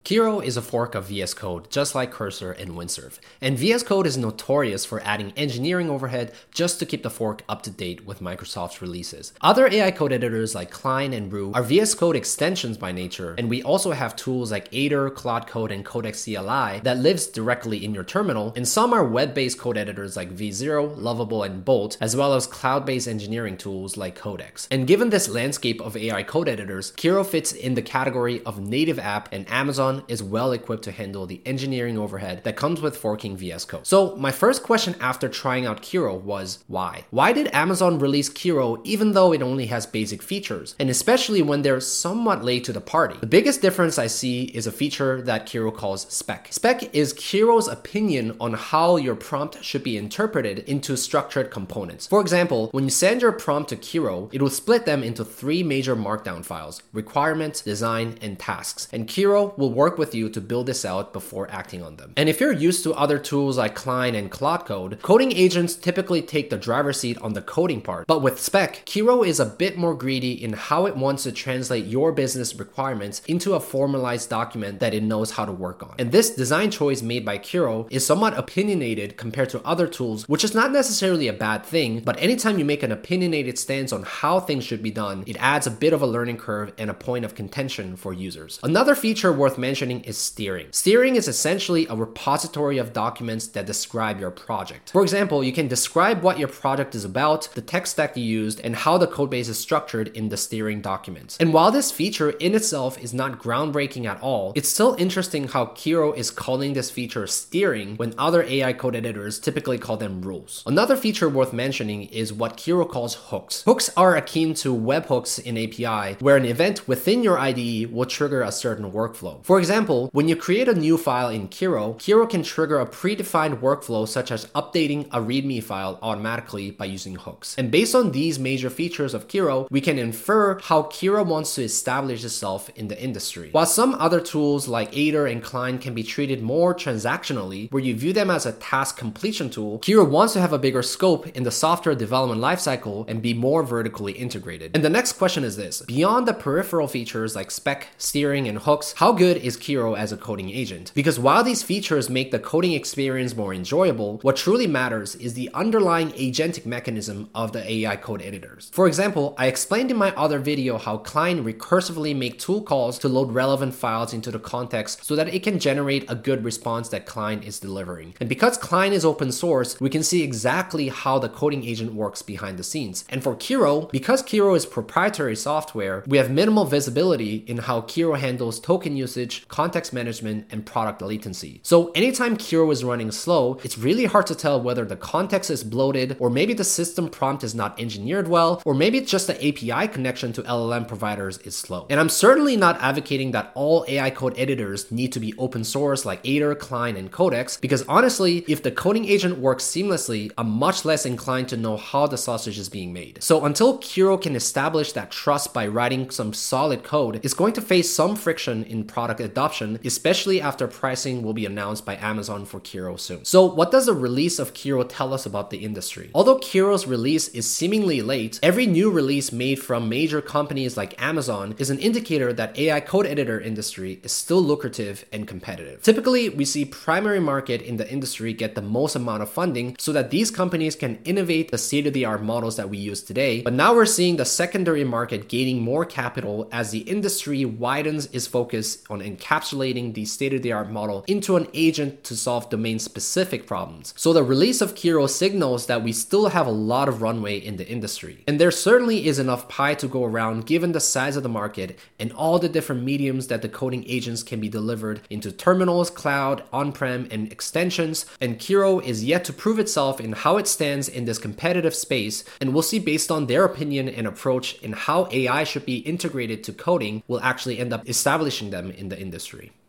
Kiro is a fork of VS Code, just like Cursor and Windsurf. And VS Code is notorious for adding engineering overhead just to keep the fork up to date with Microsoft's releases. Other AI code editors like Cline and Brew are VS Code extensions by nature, and we also have tools like Aider, Claude Code, and Codex CLI that lives directly in your terminal, and some are web-based code editors like V0, Lovable, and Bolt, as well as cloud-based engineering tools like Codex. And given this landscape of AI code editors, Kiro fits in the category of native app, and Amazon is well equipped to handle the engineering overhead that comes with forking VS Code. So my first question after trying out Kiro was why? Why did Amazon release Kiro even though it only has basic features, and especially when they're somewhat late to the party? The biggest difference I see is a feature that Kiro calls spec. Spec is Kiro's opinion on how your prompt should be interpreted into structured components. For example, when you send your prompt to Kiro, it will split them into three major markdown files: requirements, design, and tasks. And Kiro will work with you to build this out before acting on them. And if you're used to other tools like Cline and Claude Code, coding agents typically take the driver's seat on the coding part. But with Spec, Kiro is a bit more greedy in how it wants to translate your business requirements into a formalized document that it knows how to work on. And this design choice made by Kiro is somewhat opinionated compared to other tools, which is not necessarily a bad thing, but anytime you make an opinionated stance on how things should be done, it adds a bit of a learning curve and a point of contention for users. Another feature worth mentioning is steering. Steering is essentially a repository of documents that describe your project. For example, you can describe what your project is about, the tech stack you used, and how the codebase is structured in the steering documents. And while this feature in itself is not groundbreaking at all, it's still interesting how Kiro is calling this feature steering when other AI code editors typically call them rules. Another feature worth mentioning is what Kiro calls hooks. Hooks are akin to webhooks in API, where an event within your IDE will trigger a certain workflow. For example, when you create a new file in Kiro, Kiro can trigger a predefined workflow such as updating a README file automatically by using hooks. And based on these major features of Kiro, we can infer how Kiro wants to establish itself in the industry. While some other tools like Aider and Cline can be treated more transactionally, where you view them as a task completion tool, Kiro wants to have a bigger scope in the software development lifecycle and be more vertically integrated. And the next question is this: beyond the peripheral features like spec, steering, and hooks, how good is Kiro as a coding agent? Because while these features make the coding experience more enjoyable, what truly matters is the underlying agentic mechanism of the AI code editors. For example, I explained in my other video how Cline recursively make tool calls to load relevant files into the context so that it can generate a good response that Cline is delivering. And because Cline is open source, we can see exactly how the coding agent works behind the scenes. And for Kiro, because Kiro is proprietary software, we have minimal visibility in how Kiro handles token usage, context management, and product latency. So anytime Kiro is running slow, it's really hard to tell whether the context is bloated, or maybe the system prompt is not engineered well, or maybe it's just the API connection to LLM providers is slow. And I'm certainly not advocating that all AI code editors need to be open source like Aider, Cline, and Codex, because honestly, if the coding agent works seamlessly, I'm much less inclined to know how the sausage is being made. So until Kiro can establish that trust by writing some solid code, it's going to face some friction in product adoption, especially after pricing will be announced by Amazon for Kiro soon. So what does the release of Kiro tell us about the industry? Although Kiro's release is seemingly late, every new release made from major companies like Amazon is an indicator that AI code editor industry is still lucrative and competitive. Typically, we see primary market in the industry get the most amount of funding so that these companies can innovate the state-of-the-art models that we use today. But now we're seeing the secondary market gaining more capital as the industry widens its focus on encapsulating the state-of-the-art model into an agent to solve domain-specific problems. So the release of Kiro signals that we still have a lot of runway in the industry. And there certainly is enough pie to go around given the size of the market and all the different mediums that the coding agents can be delivered into terminals, cloud, on-prem, and extensions. And Kiro is yet to prove itself in how it stands in this competitive space, and we'll see based on their opinion and approach in how AI should be integrated to coding will actually end up establishing them in the industry.